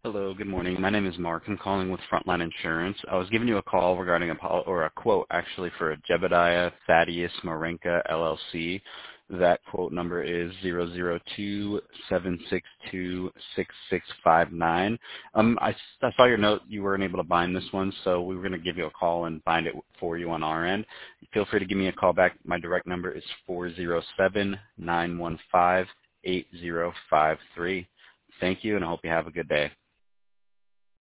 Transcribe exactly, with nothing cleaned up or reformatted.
Hello, good morning. My name is Mark. I'm calling with Frontline Insurance. I was giving you a call regarding a pol- or a quote actually for a Jebediah Thaddeus Marenka L L C. That quote number is zero zero two seven six two six six five nine. Um, I, I saw your note you weren't able to bind this one, so we were going to give you a call and bind it for you on our end. Feel free to give me a call back. My direct number is four zero seven nine one five eight zero five three. Thank you, and I hope you have a good day.